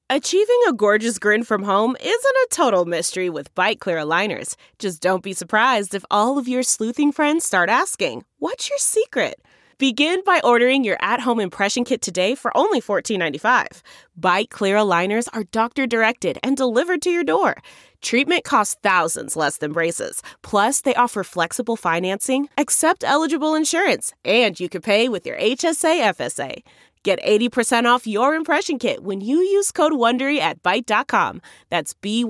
Achieving a gorgeous grin from home isn't a total mystery with Byte Clear aligners. Just don't be surprised if all of your sleuthing friends start asking, "What's your secret?" Begin by ordering your at-home impression kit today for only $14.95. Byte Clear aligners are doctor-directed and delivered to your door. Treatment costs thousands less than braces. Plus, they offer flexible financing, accept eligible insurance, and you can pay with your HSA FSA. Get 80% off your impression kit when you use code WONDERY at Byte.com. That's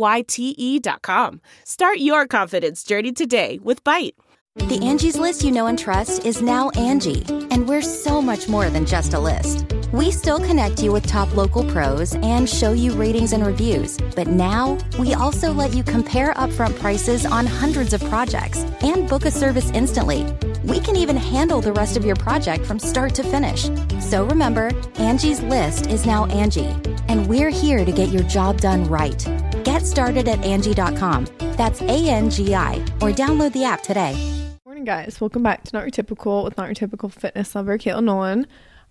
BYTE.com. Start your confidence journey today with Byte. The Angie's List you know and trust is now Angie, and we're so much more than just a list. We still connect you with top local pros and show you ratings and reviews, but now we also let you compare upfront prices on hundreds of projects and book a service instantly. We can even handle the rest of your project from start to finish. So remember, Angie's List is now Angie, and we're here to get your job done right. Get started at Angie.com. That's ANGI, or download the app today. Morning, guys. Welcome back to Not Your Typical with Not Your Typical fitness lover, Caitlin Nolan.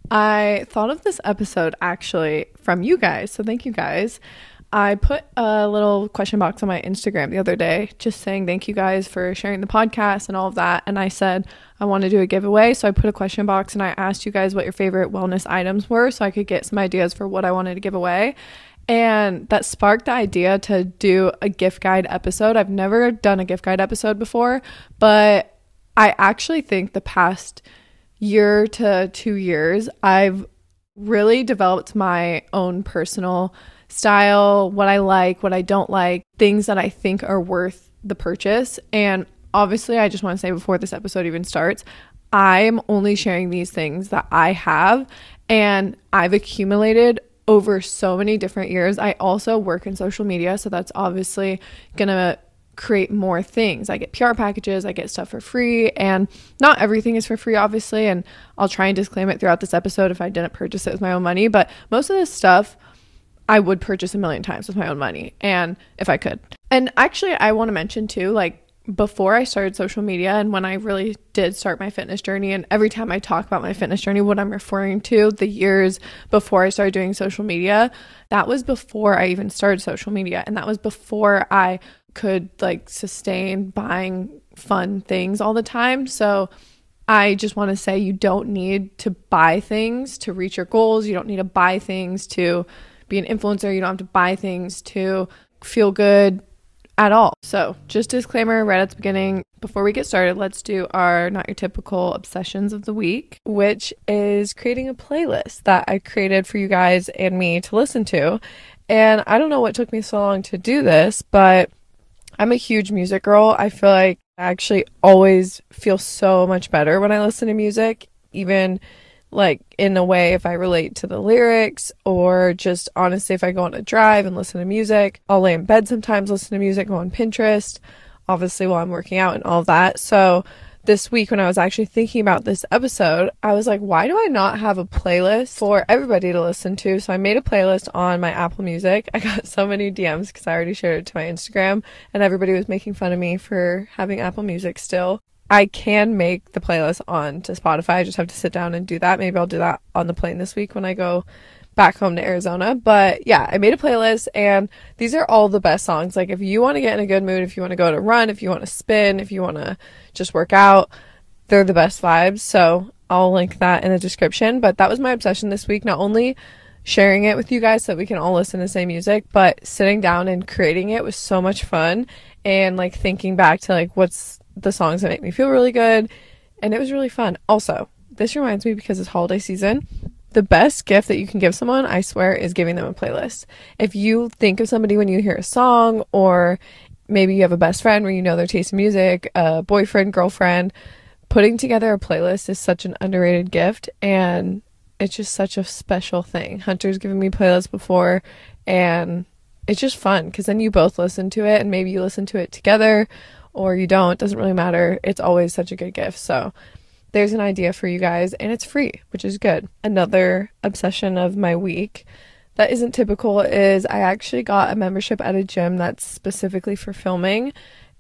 I thought of this episode actually from you guys, so thank you guys. I put a little question box on my Instagram the other day just saying thank you guys for sharing the podcast and all of that, and I said I want to do a giveaway, so I put a question box and I asked you guys what your favorite wellness items were so I could get some ideas for what I wanted to give away, and that sparked the idea to do a gift guide episode. I've never done a gift guide episode before, but I actually think the past year to 2 years I've really developed my own personal style, what I like, what I don't like, things that I think are worth the purchase. And obviously, I just want to say before this episode even starts, I'm only sharing these things that I have and I've accumulated over so many different years. I also work in social media, so that's obviously gonna create more things. I get PR packages, I get stuff for free, and not everything is for free, obviously, and I'll try and disclaim it throughout this episode if I didn't purchase it with my own money, but most of this stuff I would purchase a million times with my own money, and if I could. And actually, I want to mention too, like, before I started social media and when I really did start my fitness journey, and every time I talk about my fitness journey, what I'm referring to, the years before I started doing social media, that was before I even started social media, and that was before I could like sustain buying fun things all the time. So I just want to say you don't need to buy things to reach your goals. You don't need to buy things to be an influencer. You don't have to buy things to feel good at all. So just disclaimer right at the beginning. Before we get started, let's do our Not Your Typical Obsessions of the Week, which is creating a playlist that I created for you guys and me to listen to. And I don't know what took me so long to do this, but I'm a huge music girl. I feel like I actually always feel so much better when I listen to music, even like in a way if I relate to the lyrics, or just honestly if I go on a drive and listen to music. I'll lay in bed sometimes, listen to music, go on Pinterest, obviously while I'm working out and all of that. So this week when I was actually thinking about this episode, I was like, why do I not have a playlist for everybody to listen to? So I made a playlist on my Apple Music. I got so many DMs because I already shared it to my Instagram and everybody was making fun of me for having Apple Music still. I can make the playlist on to Spotify. I just have to sit down and do that. Maybe I'll do that on the plane this week when I go back home to Arizona. But yeah, I made a playlist and these are all the best songs. Like if you want to get in a good mood, if you want to go to run, if you want to spin, if you want to just work out, they're the best vibes. So I'll link that in the description. But that was my obsession this week, not only sharing it with you guys so that we can all listen to the same music, but sitting down and creating it was so much fun, and like thinking back to like what's the songs that make me feel really good, and it was really fun. Also, this reminds me, because it's holiday season, the best gift that you can give someone, I swear, is giving them a playlist. If you think of somebody when you hear a song, or maybe you have a best friend where you know their taste in music, a boyfriend, girlfriend, putting together a playlist is such an underrated gift, and it's just such a special thing. Hunter's given me playlists before, and it's just fun because then you both listen to it, and maybe you listen to it together or you don't. It doesn't really matter. It's always such a good gift. So there's an idea for you guys, and it's free, which is good. Another obsession of my week that isn't typical is I actually got a membership at a gym that's specifically for filming,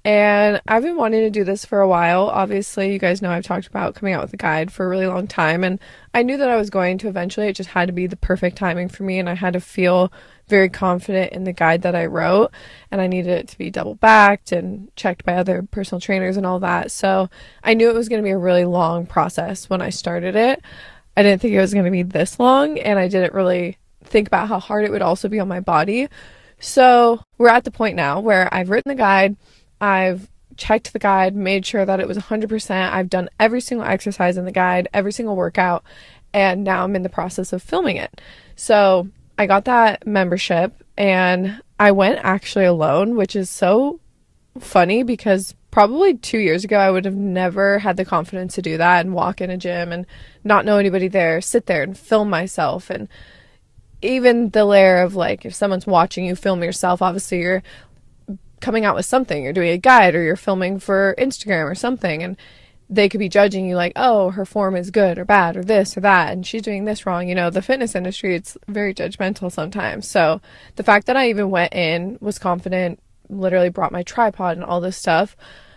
And I've been wanting to do this for a while. Obviously, you guys know I've talked about coming out with a guide for a really long time, and I knew that I was going to eventually. It just had to be the perfect timing for me, and I had to feel very confident in the guide that I wrote, and I needed it to be double backed and checked by other personal trainers and all that. So I knew it was going to be a really long process when I started it. I didn't think it was going to be this long, and I didn't really think about how hard it would also be on my body. So we're at the point now where I've written the guide, I've checked the guide, made sure that it was 100%. I've done every single exercise in the guide, every single workout, and now I'm in the process of filming it. So I got that membership, and I went actually alone, which is so funny because probably 2 years ago I would have never had the confidence to do that and walk in a gym and not know anybody there, sit there and film myself. And even the layer of like, if someone's watching you film yourself, obviously you're coming out with something, you're doing a guide or you're filming for Instagram or something, and they could be judging you like, oh, her form is good or bad or this or that, and she's doing this wrong. You know, the fitness industry, it's very judgmental sometimes. So the fact that I even went in, was confident, literally brought my tripod and all this stuff,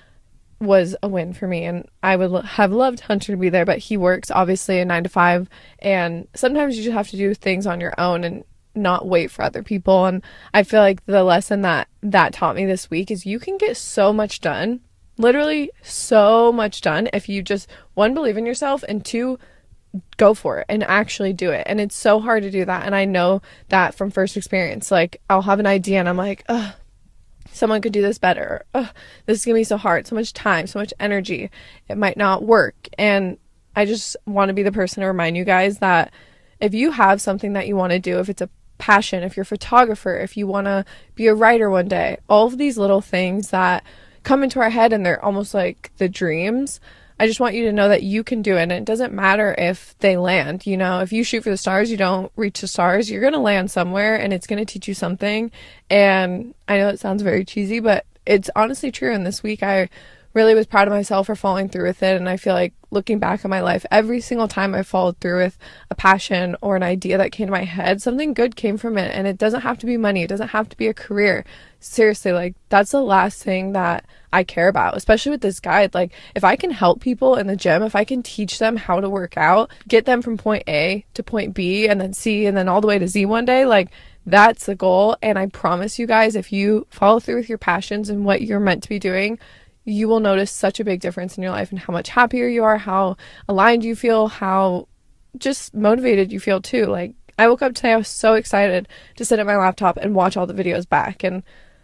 was a win for me. And I would have loved Hunter to be there, but he works obviously a 9 to 5, and sometimes you just have to do things on your own and not wait for other people. And I feel like the lesson that taught me this week is you can get so much done, literally so much done, if you just, one, believe in yourself, and two, go for it and actually do it. And it's so hard to do that. And I know that from first experience. Like, I'll have an idea and I'm like, ugh, someone could do this better. Ugh, this is gonna be so hard, so much time, so much energy, it might not work. And I just want to be the person to remind you guys that if you have something that you want to do, if it's a passion, if you're a photographer, if you want to be a writer one day, all of these little things that come into our head and they're almost like the dreams, I just want you to know that you can do it. And it doesn't matter if they land. You know, if you shoot for the stars, you don't reach the stars, you're going to land somewhere and it's going to teach you something. And I know it sounds very cheesy, but it's honestly true. And this week I really was proud of myself for following through with it. And I feel like looking back on my life, every single time I followed through with a passion or an idea that came to my head, something good came from it. And it doesn't have to be money. It doesn't have to be a career. Seriously, like, that's the last thing that I care about, especially with this guide. Like, if I can help people in the gym, if I can teach them how to work out, get them from point A to point B and then C and then all the way to Z one day, like, that's the goal. And I promise you guys, if you follow through with your passions and what you're meant to be doing, you will notice such a big difference in your life and how much happier you are, how aligned you feel, how just motivated you feel too. Like, I woke up today, I was so excited to sit at my laptop and watch all the videos back, and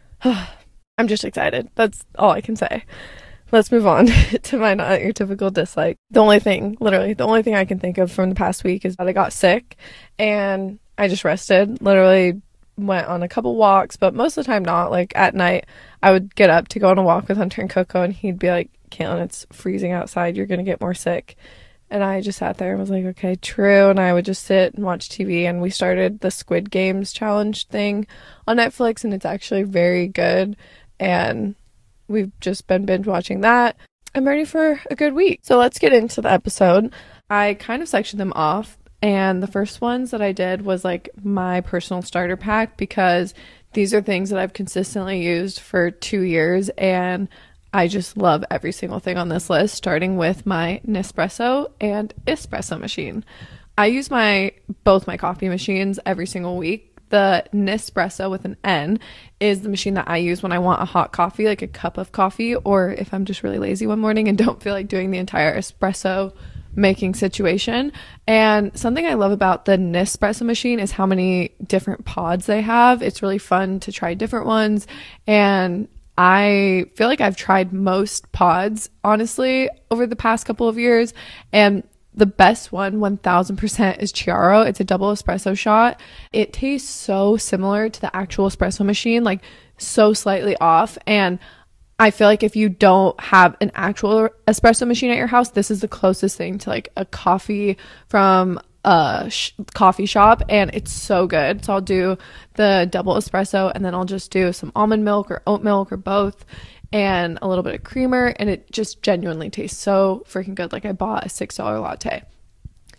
I'm just excited. That's all I can say. Let's move on to my not your typical dislike. The only thing I can think of from the past week is that I got sick and I just rested. Literally went on a couple walks, but most of the time not. Like, at night I would get up to go on a walk with Hunter and Coco, and he'd be like, Caitlin, it's freezing outside, you're gonna get more sick. And I just sat there and was like, okay, true. And I would just sit and watch TV, and we started the Squid Games challenge thing on Netflix, and it's actually very good, and we've just been binge watching that. I'm ready for a good week. So let's get into the episode. I kind of sectioned them off, and the first ones that I did was like my personal starter pack, because these are things that I've consistently used for 2 years, and I just love every single thing on this list, starting with my Nespresso and espresso machine. I use both my coffee machines every single week. The Nespresso with an N is the machine that I use when I want a hot coffee, like a cup of coffee, or if I'm just really lazy one morning and don't feel like doing the entire espresso making situation. And something I love about the Nespresso machine is how many different pods they have. It's really fun to try different ones, and I feel like I've tried most pods, honestly, over the past couple of years, and the best one, 1000%, is Chiaro. It's a double espresso shot. It tastes so similar to the actual espresso machine, like so slightly off, and I feel like if you don't have an actual espresso machine at your house, this is the closest thing to like a coffee from a coffee shop, and it's so good. So I'll do the double espresso, and then I'll just do some almond milk or oat milk or both, and a little bit of creamer, and it just genuinely tastes so freaking good. Like, I bought a $6 latte.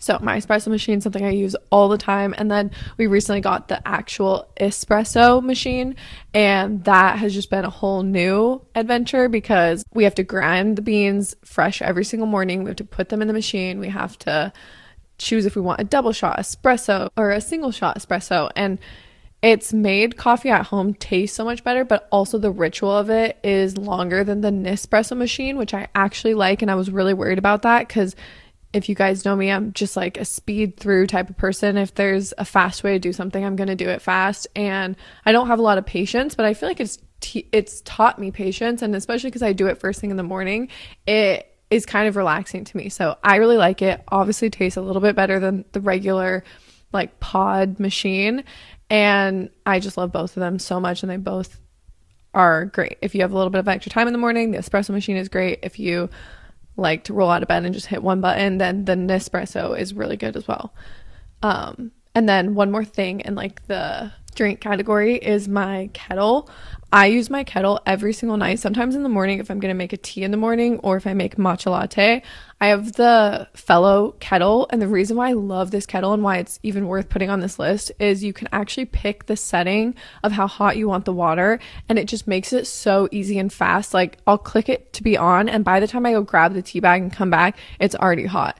So my espresso machine is something I use all the time. And then we recently got the actual espresso machine, and that has just been a whole new adventure because we have to grind the beans fresh every single morning. We have to put them in the machine. We have to choose if we want a double shot espresso or a single shot espresso. And it's made coffee at home taste so much better, but also the ritual of it is longer than the Nespresso machine, which I actually like. And I was really worried about that because if you guys know me, I'm just like a speed through type of person. If there's a fast way to do something, I'm going to do it fast. And I don't have a lot of patience, but I feel like it's taught me patience. And especially because I do it first thing in the morning, it is kind of relaxing to me. So I really like it. Obviously tastes a little bit better than the regular like pod machine. And I just love both of them so much. And they both are great. If you have a little bit of extra time in the morning, the espresso machine is great. If you like to roll out of bed and just hit one button, then the Nespresso is really good as well. And then one more thing in like the drink category is my kettle. I use my kettle every single night, sometimes in the morning if I'm going to make a tea in the morning, or if I make matcha latte. I have the Fellow kettle, and the reason why I love this kettle and why it's even worth putting on this list is you can actually pick the setting of how hot you want the water, and it just makes it so easy and fast. Like I'll click it to be on, and by the time I go grab the tea bag and come back, it's already hot.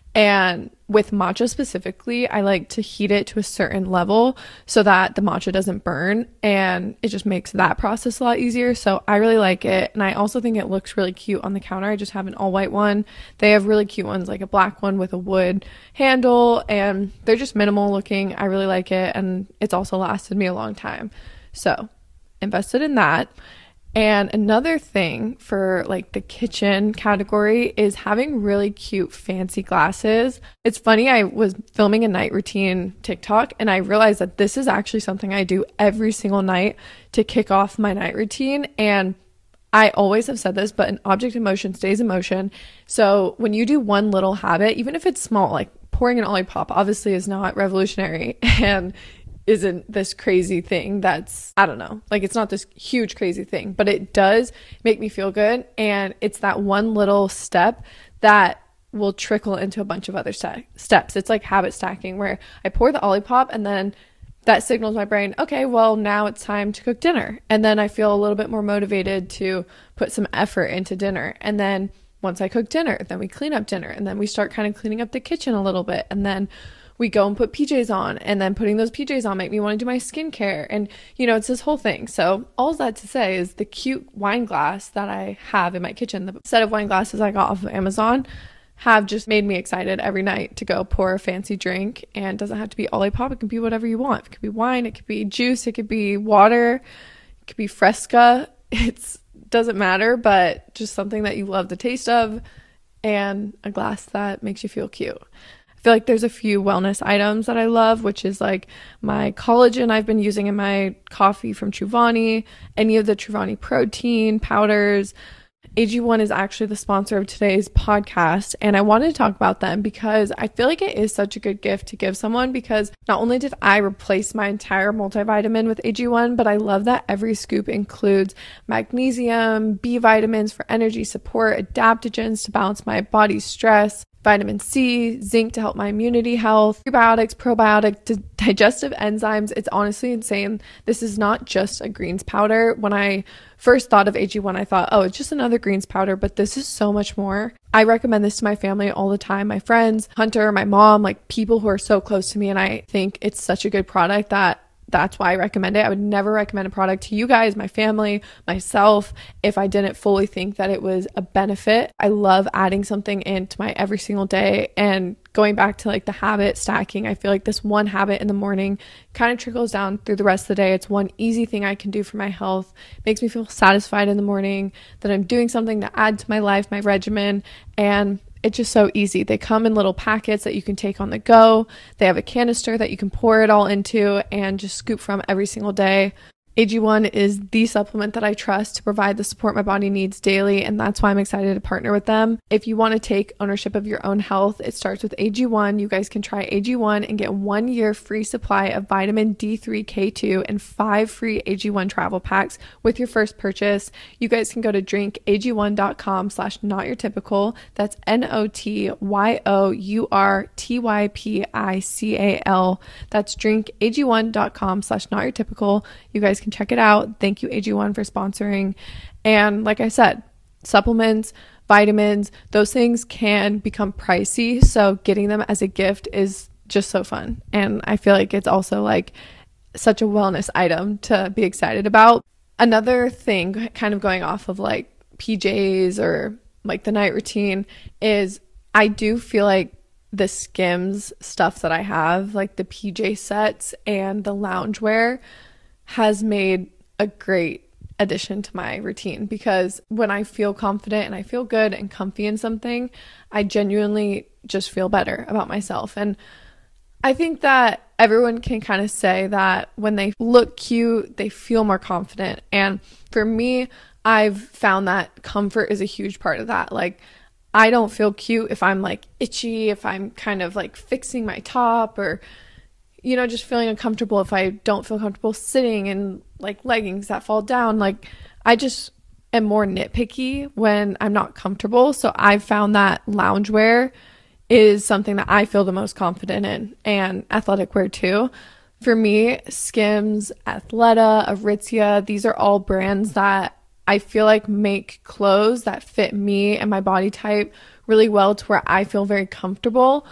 And with matcha specifically, I like to heat it to a certain level so that the matcha doesn't burn, and it just makes that process a lot easier. So I really like it. And I also think it looks really cute on the counter. I just have an all white one. They have really cute ones, like a black one with a wood handle, and they're just minimal looking. I really like it. And it's also lasted me a long time. So invested in that. And another thing for like the kitchen category is having really cute fancy glasses. It's funny, I was filming a night routine TikTok and I realized that this is actually something I do every single night to kick off my night routine. And I always have said this, but an object in motion stays in motion. So when you do one little habit, even if it's small, like pouring an Olipop obviously is not revolutionary and isn't this crazy thing that's, I don't know, like it's not this huge crazy thing, but it does make me feel good. And it's that one little step that will trickle into a bunch of other steps. It's like habit stacking where I pour the Olipop and then that signals my brain, okay, well now it's time to cook dinner. And then I feel a little bit more motivated to put some effort into dinner. And then once I cook dinner, then we clean up dinner, and then we start kind of cleaning up the kitchen a little bit. And then we go and put PJs on, and then putting those PJs on make me want to do my skincare. And, you know, it's this whole thing. So all that to say is the cute wine glass that I have in my kitchen, the set of wine glasses I got off of Amazon, have just made me excited every night to go pour a fancy drink. And it doesn't have to be Olipop. It can be whatever you want. It could be wine. It could be juice. It could be water. It could be Fresca. It doesn't matter, but just something that you love the taste of and a glass that makes you feel cute. I feel like there's a few wellness items that I love, which is like my collagen I've been using in my coffee from Chuvani, any of the Chuvani protein powders. AG1 is actually the sponsor of today's podcast, and I wanted to talk about them because I feel like it is such a good gift to give someone, because not only did I replace my entire multivitamin with AG1, but I love that every scoop includes magnesium, B vitamins for energy support, adaptogens to balance my body's stress, vitamin C, zinc to help my immunity health, prebiotics, probiotics, digestive enzymes. It's honestly insane. This is not just a greens powder. When I first thought of AG1, I thought, oh, it's just another greens powder, but this is so much more. I recommend this to my family all the time, my friends, Hunter, my mom, like people who are so close to me, and I think it's such a good product that's why I recommend it. I would never recommend a product to you guys, my family, myself, if I didn't fully think that it was a benefit. I love adding something into my every single day, and going back to like the habit stacking, I feel like this one habit in the morning kind of trickles down through the rest of the day. It's one easy thing I can do for my health. It makes me feel satisfied in the morning that I'm doing something to add to my life, my regimen, and it's just so easy. They come in little packets that you can take on the go. They have a canister that you can pour it all into and just scoop from every single day. AG1 is the supplement that I trust to provide the support my body needs daily, and that's why I'm excited to partner with them. If you want to take ownership of your own health, it starts with AG1. You guys can try AG1 and get 1 year free supply of vitamin D3K2 and 5 free AG1 travel packs with your first purchase. You guys can go to drinkag1.com/notyourtypical. That's NOTYOURTYPICAL. That's drinkag1.com/notyourtypical. You guys can check it out. Thank you, AG1, for sponsoring. And like I said, supplements, vitamins, those things can become pricey. So getting them as a gift is just so fun. And I feel like it's also like such a wellness item to be excited about. Another thing, kind of going off of like PJs or like the night routine, is I do feel like the Skims stuff that I have, like the PJ sets and the loungewear, has made a great addition to my routine, because when I feel confident and I feel good and comfy in something, I genuinely just feel better about myself. And I think that everyone can kind of say that when they look cute, they feel more confident. And for me, I've found that comfort is a huge part of that. Like, I don't feel cute if I'm like itchy, if I'm kind of like fixing my top, or you know, just feeling uncomfortable if I don't feel comfortable sitting in like leggings that fall down. Like, I just am more nitpicky when I'm not comfortable. So I've found that loungewear is something that I feel the most confident in, and athletic wear too. For me, Skims, Athleta, Aritzia, these are all brands that I feel like make clothes that fit me and my body type really well, to where I feel very comfortable.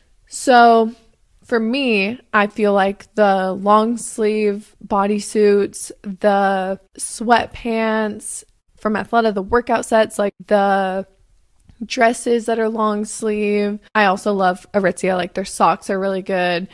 So for me, I feel like the long sleeve bodysuits, the sweatpants from Athleta, the workout sets, like the dresses that are long sleeve. I also love Aritzia, like their socks are really good,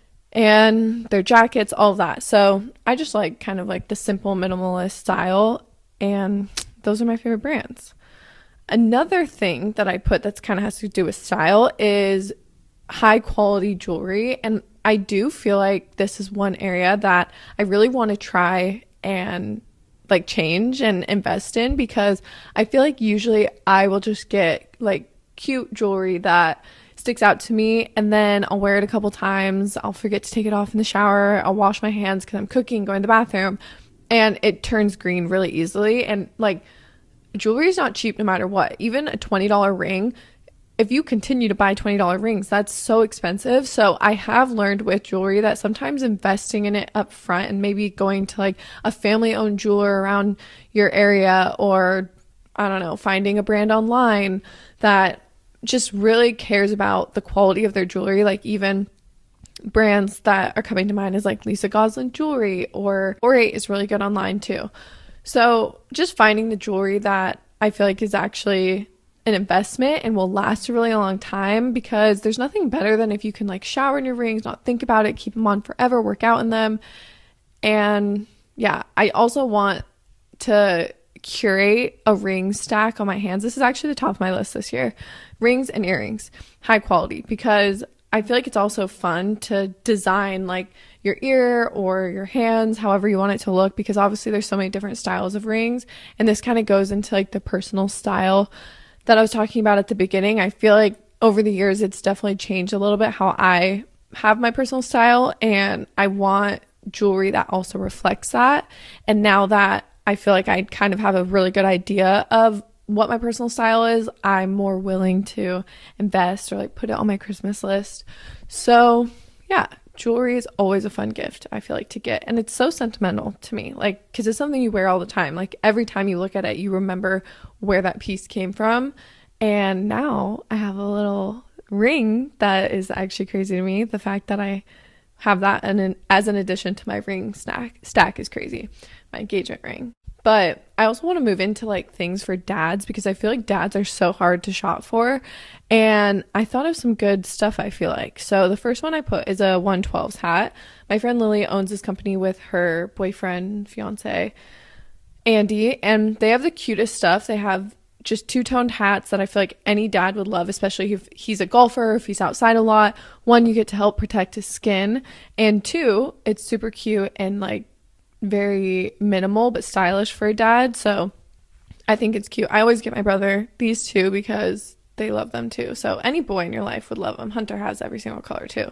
and their jackets, all of that. So I just like kind of like the simple minimalist style, and those are my favorite brands. Another thing that I put that's kind of has to do with style is high quality jewelry. And I do feel like this is one area that I really want to try and like change and invest in, because I feel like usually I will just get like cute jewelry that sticks out to me, and then I'll wear it a couple times. I'll forget to take it off in the shower. I'll wash my hands because I'm cooking, going to the bathroom, and it turns green really easily. And like, jewelry is not cheap no matter what. Even a $20 ring, if you continue to buy $20 rings, that's so expensive. So I have learned with jewelry that sometimes investing in it up front, and maybe going to like a family owned jeweler around your area, or I don't know, finding a brand online that just really cares about the quality of their jewelry. Like, even brands that are coming to mind is like Lisa Goslin Jewelry, or Orate is really good online too. So just finding the jewelry that I feel like is actually an investment and will last a really long time, because there's nothing better than if you can like shower in your rings, not think about it, keep them on forever, work out in them. And yeah, I also want to curate a ring stack on my hands. This is actually the top of my list this year. Rings and earrings, high quality, because I feel like it's also fun to design like your ear or your hands, however you want it to look, because obviously there's so many different styles of rings. And this kind of goes into like the personal style that I was talking about at the beginning. I feel like over the years, it's definitely changed a little bit how I have my personal style, and I want jewelry that also reflects that. And now that I feel like I kind of have a really good idea of what my personal style is, I'm more willing to invest or like put it on my Christmas list. So yeah, jewelry is always a fun gift, I feel like, to get. And it's so sentimental to me, like, because it's something you wear all the time. Like, every time you look at it, you remember where that piece came from. And now I have a little ring that is actually crazy to me. The fact that I have that and as an addition to my ring stack is crazy. My engagement ring. But I also want to move into like things for dads, because I feel like dads are so hard to shop for. And I thought of some good stuff, I feel like. So the first one I put is a 112s hat. My friend Lily owns this company with her boyfriend, fiance, Andy, and they have the cutest stuff. They have just two-toned hats that I feel like any dad would love, especially if he's a golfer, if he's outside a lot. One, you get to help protect his skin, and two, it's super cute and like very minimal but stylish for a dad. So I think it's cute. I always get my brother these two because they love them too. So any boy in your life would love them. Hunter has every single color too.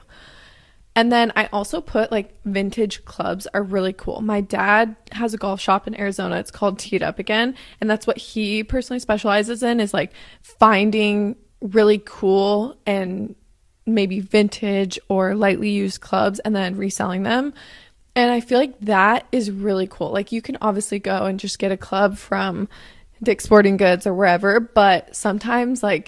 And then I also put like vintage clubs are really cool. My dad has a golf shop in Arizona. It's called Teed Up Again. And that's what he personally specializes in, is like finding really cool and maybe vintage or lightly used clubs and then reselling them. And I feel like that is really cool. Like you can obviously go and just get a club from Dick's Sporting Goods or wherever, but sometimes like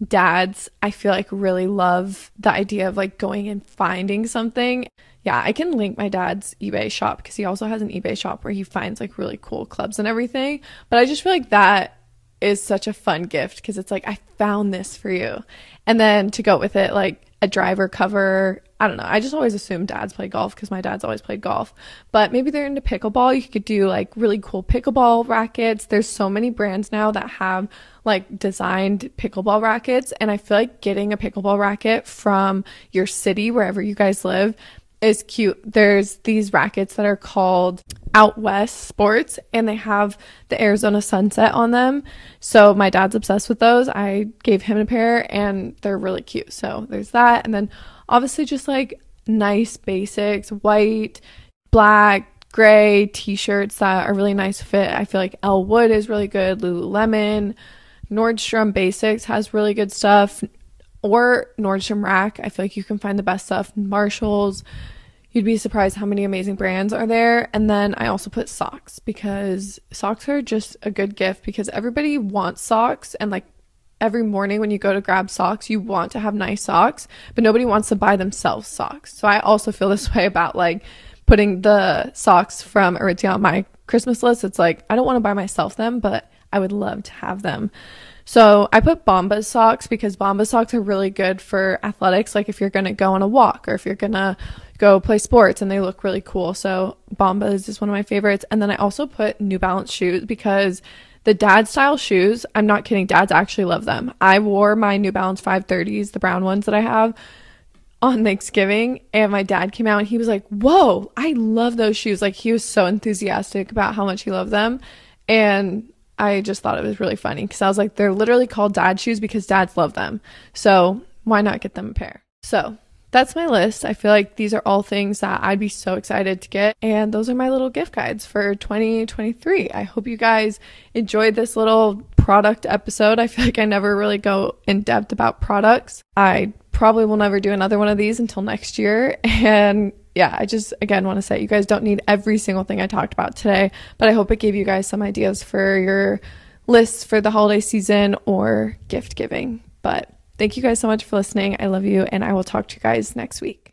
dads, I feel like really love the idea of like going and finding something. Yeah, I can link my dad's eBay shop because he also has an eBay shop where he finds like really cool clubs and everything. But I just feel like that is such a fun gift because it's like, I found this for you. And then to go with it, like a driver cover. I don't know. I just always assume dads play golf because my dad's always played golf. But maybe they're into pickleball. You could do like really cool pickleball rackets. There's so many brands now that have like designed pickleball rackets. And I feel like getting a pickleball racket from your city, wherever you guys live, is cute. There's these rackets that are called Out West Sports, and they have the Arizona sunset on them. So my dad's obsessed with those. I gave him a pair and they're really cute. So there's that. And then obviously just like nice basics, white, black, gray t-shirts that are really nice fit. I feel like Elwood is really good. Lululemon, Nordstrom Basics has really good stuff, or Nordstrom Rack. I feel like you can find the best stuff. Marshalls. You'd be surprised how many amazing brands are there. And then I also put socks because socks are just a good gift because everybody wants socks. And like every morning when you go to grab socks, you want to have nice socks, but nobody wants to buy themselves socks. So I also feel this way about like putting the socks from Aritzia on my Christmas list. It's like, I don't want to buy myself them, but I would love to have them. So I put Bombas socks because Bombas socks are really good for athletics. Like if you're going to go on a walk or if you're going to go play sports, and they look really cool. So Bombas is one of my favorites. And then I also put New Balance shoes because the dad style shoes, I'm not kidding, dads actually love them. I wore my New Balance 530s, the brown ones that I have, on Thanksgiving, and my dad came out and he was like, whoa, I love those shoes. Like he was so enthusiastic about how much he loved them. And I just thought it was really funny because I was like, they're literally called dad shoes because dads love them. So why not get them a pair? So that's my list. I feel like these are all things that I'd be so excited to get. And those are my little gift guides for 2023. I hope you guys enjoyed this little product episode. I feel like I never really go in depth about products. I probably will never do another one of these until next year. And yeah, I just, again, want to say you guys don't need every single thing I talked about today, but I hope it gave you guys some ideas for your lists for the holiday season or gift giving. But thank you guys so much for listening. I love you, and I will talk to you guys next week.